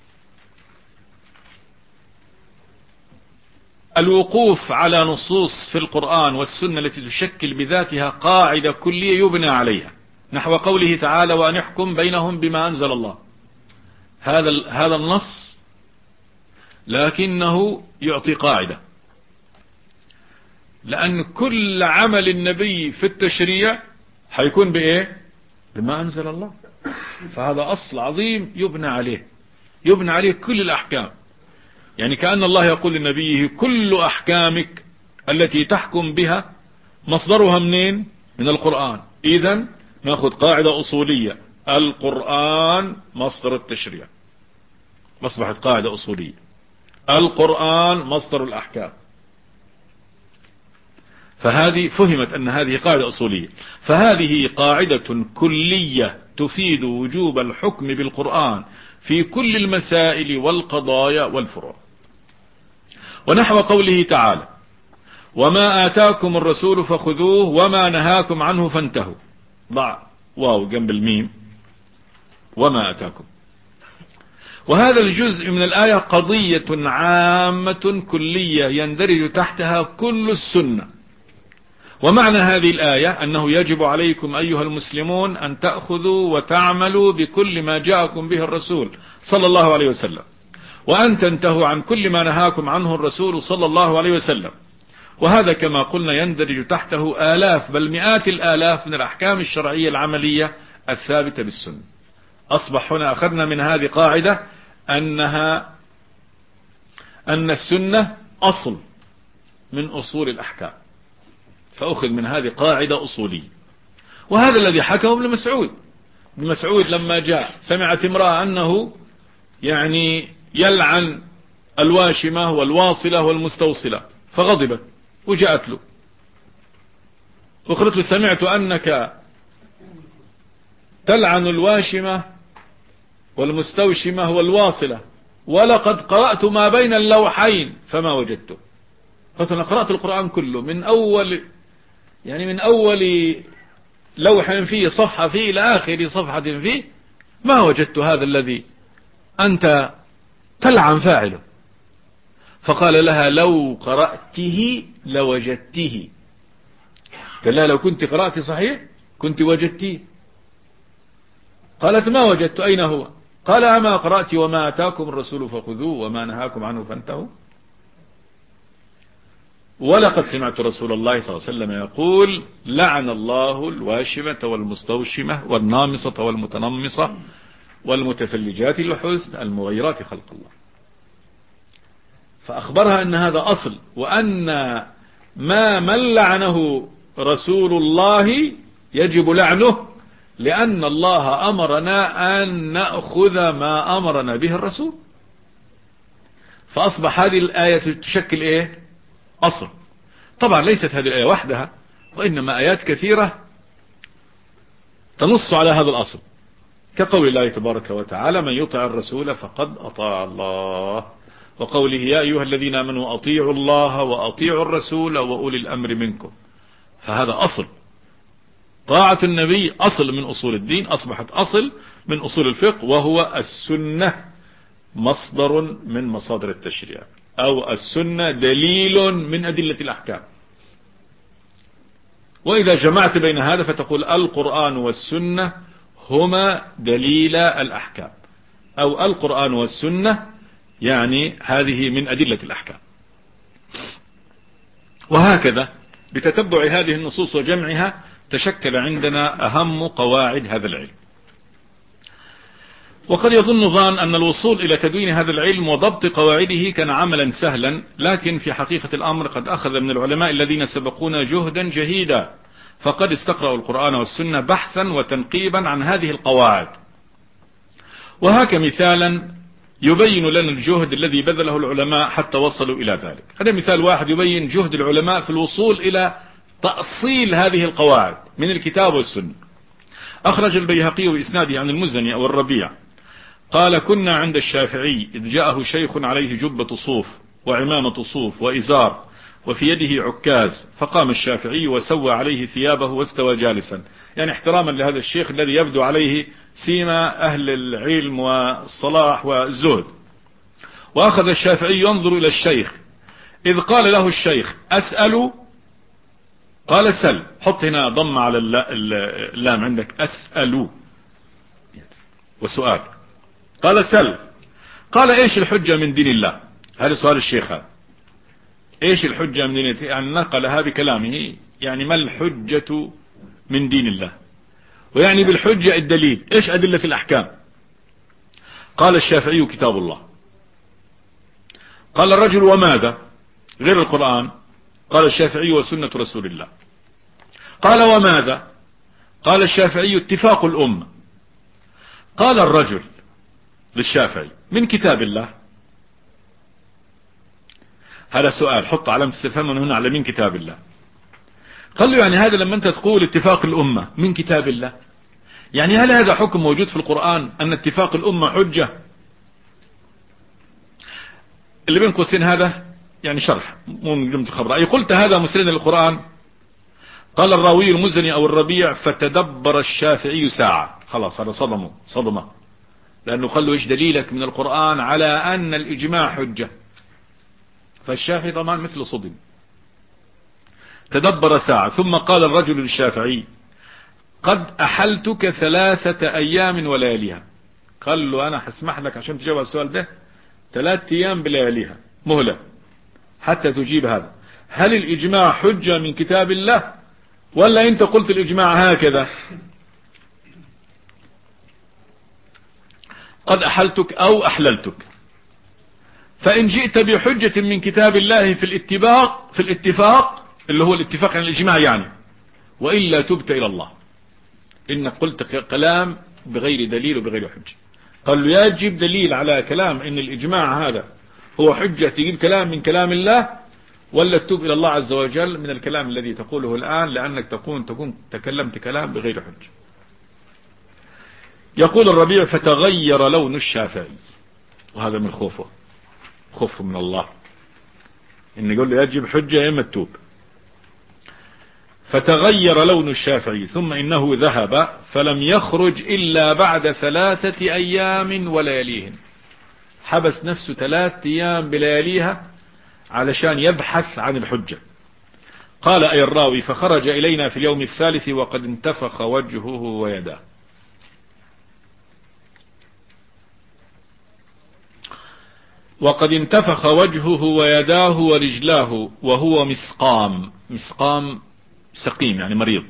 الوقوف على نصوص في القرآن والسنة التي تشكل بذاتها قاعدة كلية يبنى عليها، نحو قوله تعالى: وأن يحكم بينهم بما أنزل الله. هذا هذا النص لكنه يعطي قاعدة، لأن كل عمل النبي في التشريع حيكون بإيه؟ بما أنزل الله. فهذا أصل عظيم يبنى عليه، يبنى عليه كل الأحكام. يعني كأن الله يقول لنبيه كل أحكامك التي تحكم بها مصدرها منين؟ من القرآن. إذن نأخذ قاعدة أصولية، القرآن مصدر التشريع، أصبحت قاعدة أصولية، القرآن مصدر الأحكام. فهذه فهمت أن هذه قاعدة أصولية. فهذه قاعدة كلية تفيد وجوب الحكم بالقرآن في كل المسائل والقضايا والفروع. ونحو قوله تعالى: وما آتاكم الرسول فخذوه وما نهاكم عنه فانتهوا. ضع واو جنب الميم، وما آتاكم. وهذا الجزء من الآية قضية عامة كلية يندرج تحتها كل السنة. ومعنى هذه الآية أنه يجب عليكم أيها المسلمون أن تأخذوا وتعملوا بكل ما جاءكم به الرسول صلى الله عليه وسلم، وأن تنتهوا عن كل ما نهاكم عنه الرسول صلى الله عليه وسلم. وهذا كما قلنا يندرج تحته آلاف بل مئات الآلاف من الأحكام الشرعية العملية الثابتة بالسنة. أصبح هنا أخذنا من هذه قاعدة أنها أن السنة أصل من أصول الأحكام، فأخذ من هذه قاعدة أصولية. وهذا الذي حكمه ابن مسعود. ابن مسعود لما جاء سمعت امرأة أنه يعني يلعن الواشمة والواصلة والمستوصلة، فغضبت وجاءت له وقالت له: سمعت أنك تلعن الواشمة والمستوشمة والواصلة، ولقد قرأت ما بين اللوحين فما وجدته. قلت: أنا قرأت القرآن كله من أول يعني من أول لوح فيه صفحة فيه إلى آخر صفحة فيه، ما وجدت هذا الذي أنت تلعن فاعله. فقال لها: لو قرأته لوجدته. قال لها: لو كنت قرأت صحيح كنت وجدته. قالت: ما وجدت، أين هو؟ قال: أما قرأت وما أتاكم الرسول فخذوه وما نهاكم عنه فانتهوا؟ ولقد سمعت رسول الله صلى الله عليه وسلم يقول: لعن الله الواشمة والمستوشمة والنامصة والمتنمصة والمتفلجات للحسن المغيرات خلق الله. فأخبرها أن هذا أصل، وأن ما من لعنه رسول الله يجب لعنه، لأن الله أمرنا أن نأخذ ما أمرنا به الرسول. فأصبح هذه الآية تشكل إيه؟ أصل. طبعا ليست هذه الآية وحدها، وإنما آيات كثيرة تنص على هذا الأصل، كقول الله تبارك وتعالى: من يطع الرسول فقد أطاع الله، وقوله: يا أيها الذين آمنوا أطيعوا الله وأطيعوا الرسول وأولي الأمر منكم. فهذا أصل، طاعة النبي أصل من أصول الدين، أصبحت أصل من أصول الفقه، وهو السنة مصدر من مصادر التشريع، أو السنة دليل من أدلة الأحكام. وإذا جمعت بين هذا فتقول القرآن والسنة هما دليل الأحكام، أو القرآن والسنة يعني هذه من أدلة الأحكام. وهكذا بتتبع هذه النصوص وجمعها تشكل عندنا أهم قواعد هذا العلم. وقد يظن ظان أن الوصول إلى تدوين هذا العلم وضبط قواعده كان عملا سهلا، لكن في حقيقة الأمر قد أخذ من العلماء الذين سبقونا جهدا جهيدا، فقد استقرأوا القرآن والسنة بحثا وتنقيبا عن هذه القواعد. وهك مثالا يبين لنا الجهد الذي بذله العلماء حتى وصلوا إلى ذلك. هذا مثال واحد يبين جهد العلماء في الوصول إلى تأصيل هذه القواعد من الكتاب والسنة. أخرج البيهقي بإسناده عن المزني أو الربيع قال: كنا عند الشافعي إذ جاءه شيخ عليه جبة صوف وعمامة صوف وإزار وفي يده عكاز، فقام الشافعي وسوى عليه ثيابه واستوى جالسا، يعني احتراما لهذا الشيخ الذي يبدو عليه سيما أهل العلم والصلاح والزهد. وأخذ الشافعي ينظر إلى الشيخ، إذ قال له الشيخ: أسأل؟ قال: سل. حط هنا ضم على اللام عندك، أسأل وسؤال. قال: سل. قال: إيش الحجة من دين الله؟ هذا سؤال الشيخ هذا. ايش الحجة من دين؟ يعني نقلها بكلامه، يعني ما الحجة من دين الله، ويعني بالحجة الدليل. ايش ادلة الاحكام؟ قال الشافعي كتاب الله. قال الرجل وماذا غير القرآن؟ قال الشافعي وسنة رسول الله. قال وماذا؟ قال الشافعي اتفاق الأمة. قال الرجل للشافعي من كتاب الله. هذا سؤال، حط علامة استفهام من هنا على من كتاب الله. قال له يعني هذا لما انت تقول اتفاق الأمة من كتاب الله، يعني هل هذا حكم موجود في القرآن أن اتفاق الأمة حجة؟ اللي بين قوسين هذا يعني شرح مو من جملة الخبر. أي قلت هذا مسند للقرآن؟ قال الراوي المزني أو الربيع فتدبر الشافعي ساعة. خلاص هذا صدمه صدمه، لأنه قال له إيش دليلك من القرآن على أن الإجماع حجة؟ فالشافعي طبعا مثل صدم. تدبر ساعة ثم قال الرجل للشافعي قد أحلتك ثلاثة أيام ولياليها. قال له أنا هسمح لك عشان تجاوب السؤال ده ثلاثة أيام بلياليها مهلة حتى تجيب هذا. هل الإجماع حجة من كتاب الله ولا أنت قلت الإجماع هكذا؟ قد أحلتك أو أحللتك، فإن جئت بحجة من كتاب الله في الاتفاق في الاتفاق اللي هو الاتفاق عن الإجماع يعني، وإلا تبت إلى الله إنك قلت كلام بغير دليل وبغير حجة. قال له يجب دليل على كلام إن الإجماع هذا هو حجة، تجيب كلام من كلام الله، ولا تتوب إلى الله عز وجل من الكلام الذي تقوله الآن، لأنك تكون تكون تكلمت كلام بغير حجة. يقول الربيع فتغير لون الشافعي، وهذا من خوفه، خوف من الله إن يقول له يجب حجة يا إما تتوب. فتغير لون الشافعي ثم إنه ذهب فلم يخرج إلا بعد ثلاثة أيام ولياليهن. حبس نفسه ثلاثة أيام بلياليها علشان يبحث عن الحجة. قال أي الراوي فخرج إلينا في اليوم الثالث وقد انتفخ وجهه ويداه. وقد انتفخ وجهه ويداه ورجلاه وهو مسقام. مسقام سقيم يعني مريض.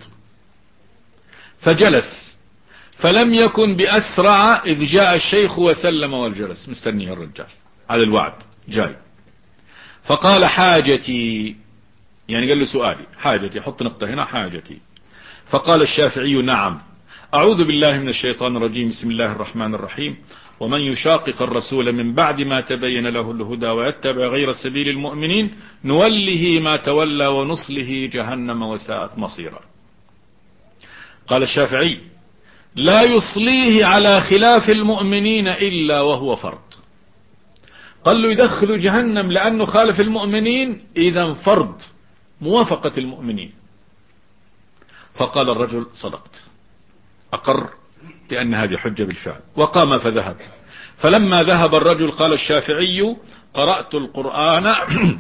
فجلس فلم يكن بأسرع إذ جاء الشيخ وسلم والجلس مستنيه الرجال على الوعد جاي. فقال حاجتي، يعني قال له سؤالي حاجتي، حط نقطة هنا حاجتي. فقال الشافعي نعم. أعوذ بالله من الشيطان الرجيم. بسم الله الرحمن الرحيم. ومن يشاقق الرسول من بعد ما تبين له الهدى ويتبع غير سبيل المؤمنين نوله ما تولى ونصله جهنم وساءت مصيرا. قال الشافعي لا يصليه على خلاف المؤمنين إلا وهو فرض. قال له يدخل جهنم لأنه خالف المؤمنين، إذا فرض موافقة المؤمنين. فقال الرجل صدقت، أقر لأن هذه حجة بالفعل، وقام فذهب. فلما ذهب الرجل قال الشافعي قرأت القرآن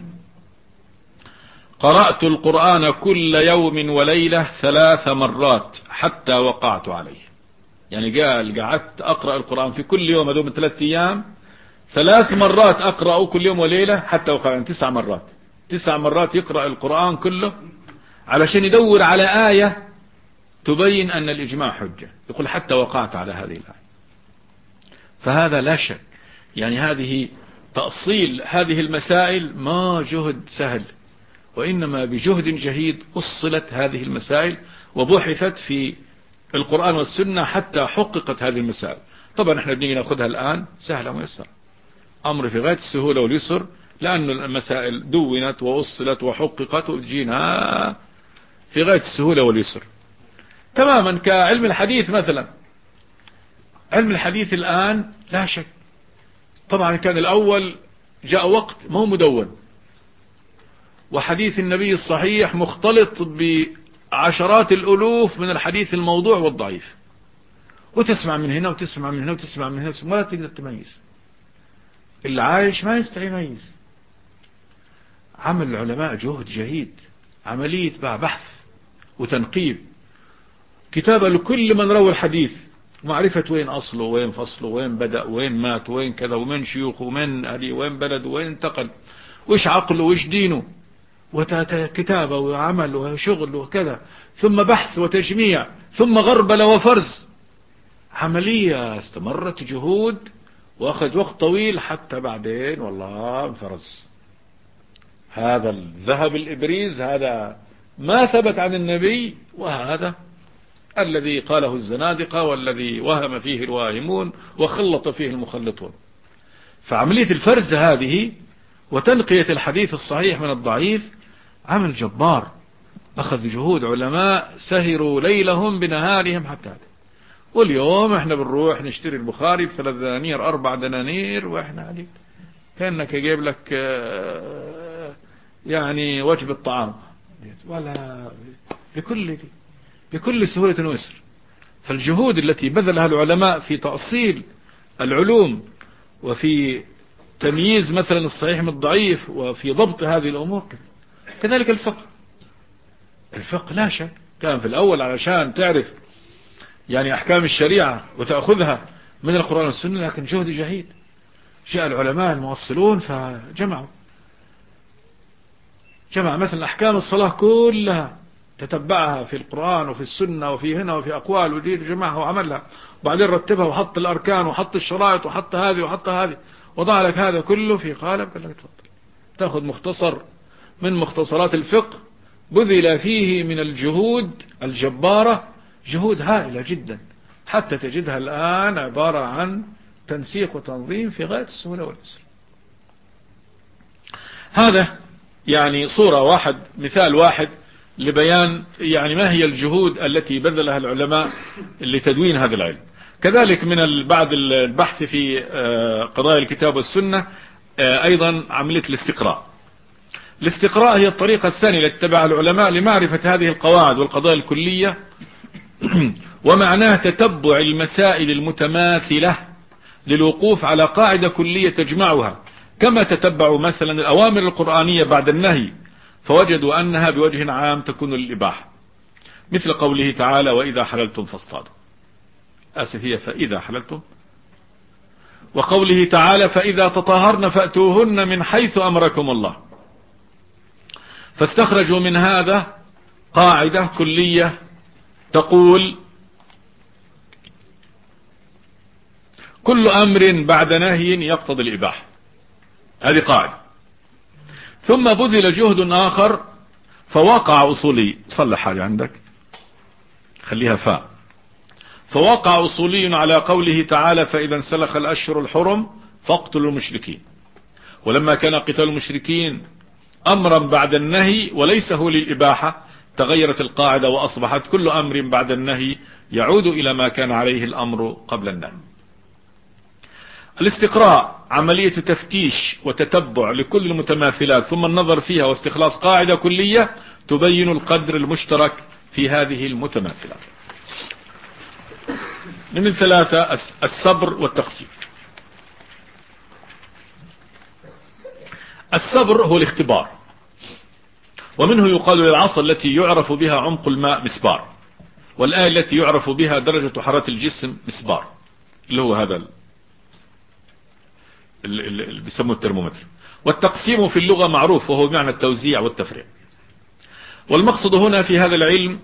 قرأت القرآن كل يوم وليلة ثلاث مرات حتى وقعت عليه. يعني قال قعدت أقرأ القرآن في كل يوم هذول من ثلاثة أيام ثلاث مرات أقرأه كل يوم وليلة حتى وقع، يعني تسع مرات تسع مرات يقرأ القرآن كله علشان يدور على آية تبين أن الإجماع حجة. يقول حتى وقعت على هذه الآية. فهذا لا شك يعني هذه تأصيل هذه المسائل ما جهد سهل، وإنما بجهد جهيد أصلت هذه المسائل وبحثت في القرآن والسنة حتى حققت هذه المسائل. طبعا احنا بنيجي ناخذها الآن سهلة ويسر، أمر في غاية السهولة واليسر، لأن المسائل دونت وأصلت وحققت وتجينا في غاية السهولة واليسر تماما. كعلم الحديث مثلا، علم الحديث الآن لا شك طبعا كان الأول جاء وقت ما هو مدون، وحديث النبي الصحيح مختلط بعشرات الألوف من الحديث الموضوع والضعيف، وتسمع من هنا وتسمع من هنا وتسمع من هنا ولا تقدر تميز. اللي عايش ما يستطيع يميز. عمل العلماء جهد جهيد، عملية بحث وتنقيب، كتابة لكل من روى الحديث معرفة وين أصله وين فصله وين بدأ وين مات وين كذا ومن شيوخه ومن أهلي وين بلده وين انتقل وإيش عقله وإيش دينه وكتابة وعمل وشغل وكذا، ثم بحث وتجميع، ثم غربلة وفرز. عملية استمرت جهود واخذ وقت طويل حتى بعدين والله انفرز. هذا الذهب الإبريز هذا ما ثبت عن النبي، وهذا الذي قاله الزنادقة والذي وهم فيه الواهمون وخلط فيه المخلطون. فعملية الفرز هذه وتنقية الحديث الصحيح من الضعيف عمل جبار، أخذ جهود علماء سهروا ليلهم بنهارهم حتى هذا. واليوم احنا بنروح نشتري البخاري بثلاث دنانير أربع دنانير واحنا عليك كأنك جايب لك يعني وجبة طعام، ولا بكل بكل سهولة ويسر. فالجهود التي بذلها العلماء في تأصيل العلوم وفي تمييز مثلا الصحيح من الضعيف وفي ضبط هذه الأمور، كذلك الفقه. الفقه لا شك كان في الأول علشان تعرف يعني أحكام الشريعة وتأخذها من القرآن والسنة، لكن جهد جهيد. جاء العلماء الموصلون فجمعوا جمع مثلا أحكام الصلاة كلها تتبعها في القرآن وفي السنة وفي هنا وفي أقوال ودين، جمعها وعملها، وبعدين رتبها وحط الأركان وحط الشرائط وحط هذه وحط هذه، وضع لك هذا كله في قالب. قال لك تفضل تأخذ مختصر من مختصرات الفقه بذل فيه من الجهود الجبارة جهود هائلة جدا، حتى تجدها الآن عبارة عن تنسيق وتنظيم في غاية السهولة واليسر. هذا يعني صورة واحد، مثال واحد لبيان يعني ما هي الجهود التي بذلها العلماء لتدوين هذا العلم. كذلك من بعد البحث في قضايا الكتاب والسنة أيضا عملية الاستقراء. الاستقراء هي الطريقة الثانية التي اتبعها العلماء لمعرفة هذه القواعد والقضايا الكلية، ومعناه تتبع المسائل المتماثلة للوقوف على قاعدة كلية تجمعها، كما تتبعوا مثلا الأوامر القرآنية بعد النهي فوجدوا أنها بوجه عام تكون للإباحة، مثل قوله تعالى وإذا حللتم فاصطادوا، آسف هي فإذا حللتم، وقوله تعالى فإذا تطهرن فأتوهن من حيث أمركم الله. فاستخرجوا من هذا قاعدة كلية تقول كل أمر بعد نهي يقتضي الإباحة، هذه قاعدة. ثم بذل جهد آخر فوقع أصولي، صلح حاجة عندك خليها فاء، فوقع أصولي على قوله تعالى فإذا انسلخ الأشهر الحرم فاقتلوا المشركين، ولما كان قتال المشركين أمرا بعد النهي وليس هو للإباحة تغيرت القاعدة وأصبحت كل أمر بعد النهي يعود إلى ما كان عليه الأمر قبل النهي. الاستقراء عملية تفتيش وتتبع لكل المتماثلات ثم النظر فيها واستخلاص قاعدة كلية تبين القدر المشترك في هذه المتماثلات. من الثلاثة الصبر والتقسيم. الصبر هو الاختبار، ومنه يقال للعصا التي يعرف بها عمق الماء مسبار، والآية التي يعرف بها درجة حرارة الجسم مسبار، اللي هو هذا اللي بيسموه الترمومتر. والتقسيم في اللغة معروف وهو معنى التوزيع والتفريع. والمقصد هنا في هذا العلم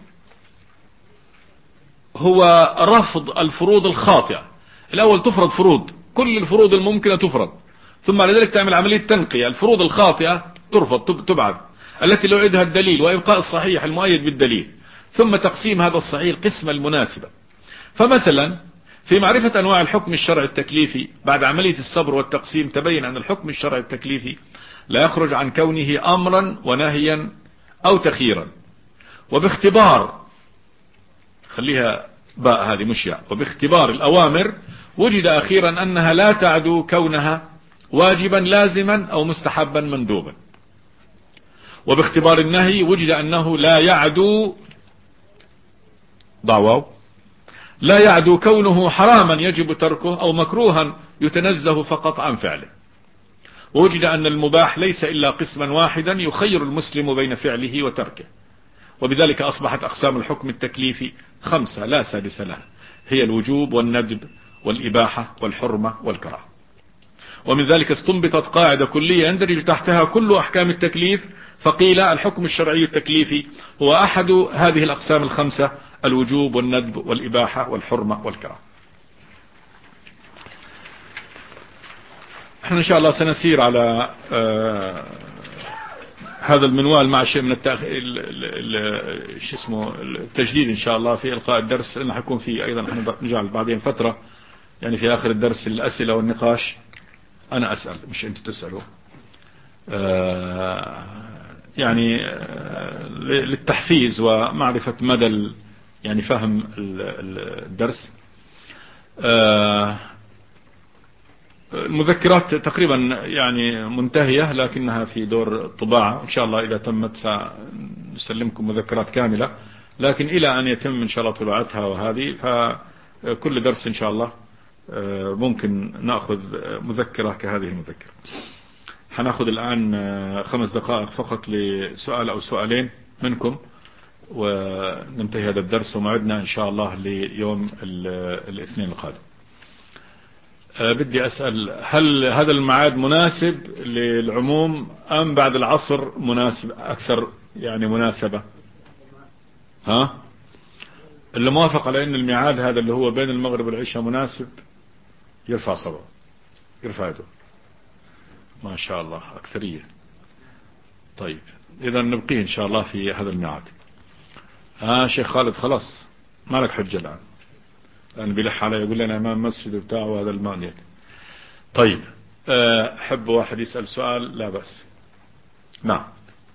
هو رفض الفروض الخاطئة. الأول تفرض فروض، كل الفروض الممكنة تفرض، ثم على ذلك تعمل عملية تنقية. الفروض الخاطئة ترفض تبعد التي لا يعيدها الدليل، وإبقاء الصحيح المؤيد بالدليل، ثم تقسيم هذا الصحيح القسمة المناسبة. فمثلا في معرفة أنواع الحكم الشرعي التكليفي بعد عملية الصبر والتقسيم تبين أن الحكم الشرعي التكليفي لا يخرج عن كونه أمرا ونهيا أو تخييرا. وباختبار، خليها باء هذه مشيع، وباختبار الأوامر وجد أخيرا أنها لا تعدو كونها واجبا لازما أو مستحبا مندوبا. وباختبار النهي وجد أنه لا يعدو ضعواو لا يعدو كونه حراما يجب تركه أو مكروها يتنزه فقط عن فعله. ووجد أن المباح ليس إلا قسما واحدا يخير المسلم بين فعله وتركه. وبذلك أصبحت أقسام الحكم التكليفي خمسة لا سادس لها، هي الوجوب والندب والإباحة والحرمة والكراهة. ومن ذلك استنبطت قاعدة كلية يندرج تحتها كل أحكام التكليف، فقيل الحكم الشرعي التكليفي هو أحد هذه الأقسام الخمسة: الوجوب والندب والإباحة والحرمة والكراهة. احنا ان شاء الله سنسير على آه هذا المنوال مع شيء من التأخ... ال... ال... ال... شو اسمه التجديد ان شاء الله في إلقاء الدرس، لأنه حيكون في ايضا نجعل بعدين فترة يعني في اخر الدرس الاسئلة والنقاش. انا اسأل مش انتوا تسألوا، آه يعني آه للتحفيز ومعرفة مدى ال... يعني فهم الدرس. آه المذكرات تقريبا يعني منتهية، لكنها في دور طباعة. إن شاء الله إذا تمت سنسلمكم مذكرات كاملة، لكن إلى أن يتم إن شاء الله طباعتها وهذه، فكل درس إن شاء الله ممكن نأخذ مذكرة كهذه المذكرة. هنأخذ الآن خمس دقائق فقط لسؤال أو سؤالين منكم وننتهي هذا الدرس، وموعدنا إن شاء الله ليوم الاثنين القادم. أه بدي أسأل، هل هذا الميعاد مناسب للعموم أم بعد العصر مناسب أكثر يعني مناسبة؟ ها اللي موافق على أن الميعاد هذا اللي هو بين المغرب والعشاء مناسب يرفع صبعه، يرفع يده. ما شاء الله أكثرية. طيب إذا نبقيه إن شاء الله في هذا الميعاد. ها شيخ خالد خلاص ما لك حجة الآن، لأن بيلح علي يقول لنا امام مسجد بتاعه وهذا المانيت. طيب أحب واحد يسأل سؤال لا بأس. نعم.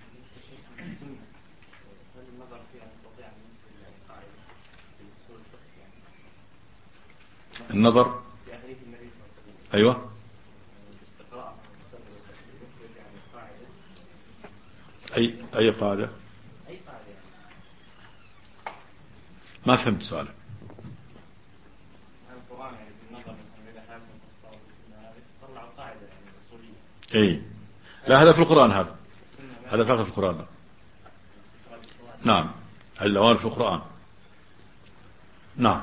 النظر أيوة أي أي قاعدة؟ ما فهمت سؤالك. اي لا هذا في القرآن، هذا هذا فقط في القرآن. نعم الأوامر في القرآن. نعم.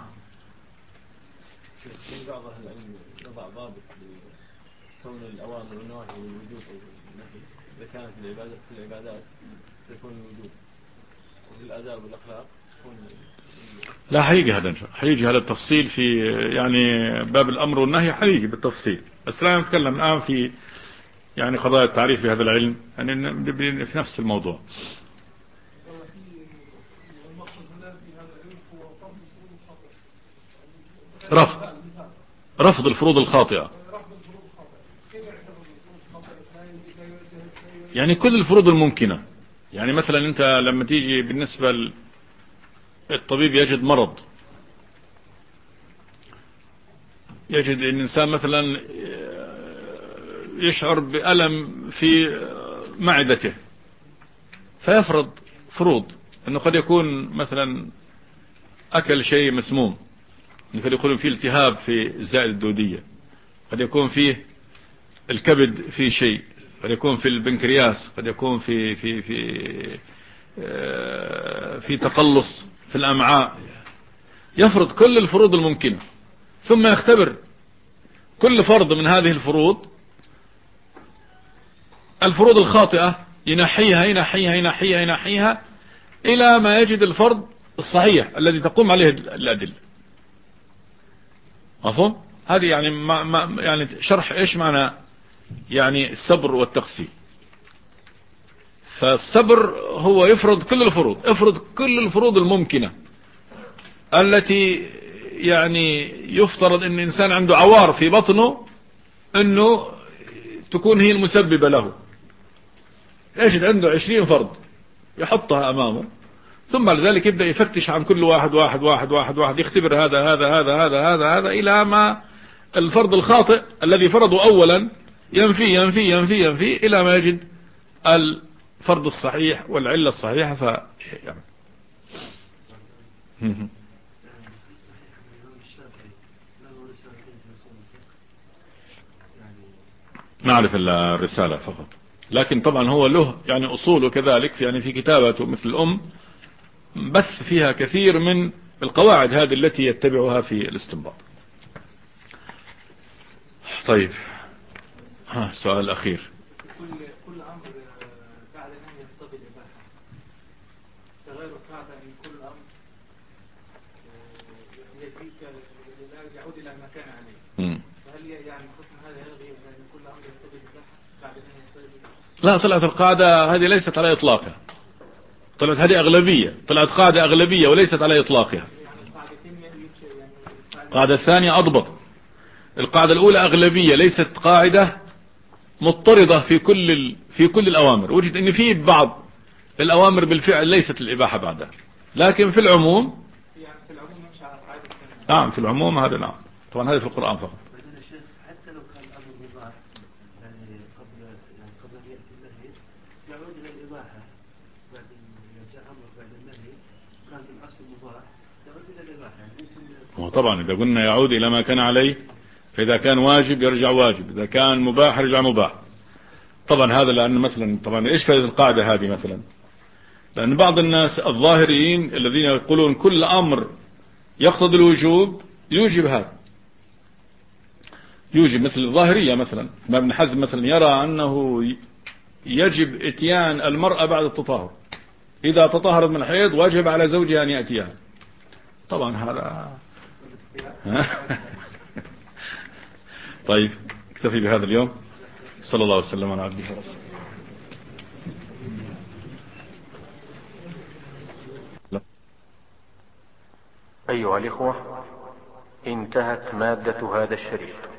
في بعض أهل العلم يضع ضابط لكون الأوامر والنواهي والوجوب والنهي، إذا كانت العبادات في العبادات تكون الوجوب، وفي الآداب والأخلاق تكون. لا حيجي هذا حيجي هذا التفصيل في يعني باب الأمر والنهي، حيجي بالتفصيل، بس لا نتكلم الآن في يعني قضايا التعريف بهذا العلم، يعني في نفس الموضوع. رفض رفض الفروض الخاطئة، يعني كل الفروض الممكنة. يعني مثلا انت لما تيجي بالنسبة الطبيب يجد مرض، يجد الإنسان مثلا يشعر بألم في معدته، فيفرض فروض أنه قد يكون مثلا أكل شيء مسموم، قد يكون فيه التهاب في الزائدة الدودية، قد يكون فيه الكبد فيه شيء، قد يكون في البنكرياس، قد يكون في في في في تقلص في الأمعاء. يفرض كل الفروض الممكنة، ثم يختبر كل فرض من هذه الفروض، الفروض الخاطئة ينحيها ينحيها ينحيها ينحيها إلى ما يجد الفرض الصحيح الذي تقوم عليه الأدلة. مفهوم؟ هذه يعني ما ما يعني شرح إيش معنى يعني الصبر والتقسيم. فالصبر هو يفرض كل الفروض، يفرض كل الفروض الممكنة التي يعني يفترض ان الانسان عنده عوار في بطنه انه تكون هي المسببة له. يجد عنده عشرين فرض يحطها امامه، ثم بعد ذلك يبدأ يفتش عن كل واحد واحد واحد واحد واحد، يختبر هذا هذا هذا هذا هذا هذا الى ما الفرض الخاطئ الذي فرضه اولا ينفي ينفي ينفي ينفي الى ما يجد الفرض الصحيح والعلة الصحيحة. ف يعني نعرف الرسالة فقط، لكن طبعا هو له يعني أصول، وكذلك يعني في كتابته مثل الأم بث فيها كثير من القواعد هذه التي يتبعها في الاستنباط. طيب، ها السؤال الأخير. كل كل أمر بعد أن يقتضي الإباحة، تغير القاعدة أن كل أمر يجري يعود إلى ما كان عليه. فهل يعني حكم هذا يلغي أن كل أمر يقتضي الإباحة بعد أن يقتضي الإباحة؟ لا، طلعت القاعدة هذه ليست على إطلاقها، طلعت هذه أغلبية، طلعت قاعدة أغلبية وليست على إطلاقها. القاعدة الثانية أضبط. القاعدة الأولى أغلبية، ليست قاعدة مضطردة في كل ال... في كل الأوامر. وجد أن في بعض الأوامر بالفعل ليست الإباحة بعدها، لكن في العموم يعني في العموم نمشي على قاعدة. نعم، في العموم هذا نعم. طبعا هذا في القرآن فقط. حتى لو كان الأمر مباح يعني قبل يعني قبل أن يأتي النهي يعود إلى الإباحة، بعد يرجع أمر بعد النهي كان الأصل مباح يعود إلى الإباحة. يعني طبعا إذا قلنا يعود إلى ما كان عليه، فإذا كان واجب يرجع واجب، إذا كان مباح يرجع مباح. طبعا هذا لأن مثلا طبعا إيش فائدة القاعدة هذه مثلا؟ لأن بعض الناس الظاهريين الذين يقولون كل أمر يقتضي الوجوب يوجب هذا، يوجب، مثل الظاهرية مثلا ما ابن حزم مثلا يرى أنه يجب اتيان المرأة بعد التطهر، إذا تطهرت من الحيض واجب على زوجها أن يأتيها. طبعا هذا طيب، اكتفي بهذا اليوم. صلى الله وسلم على عبده ورسوله. أيها الإخوة، انتهت مادة هذا الشريط.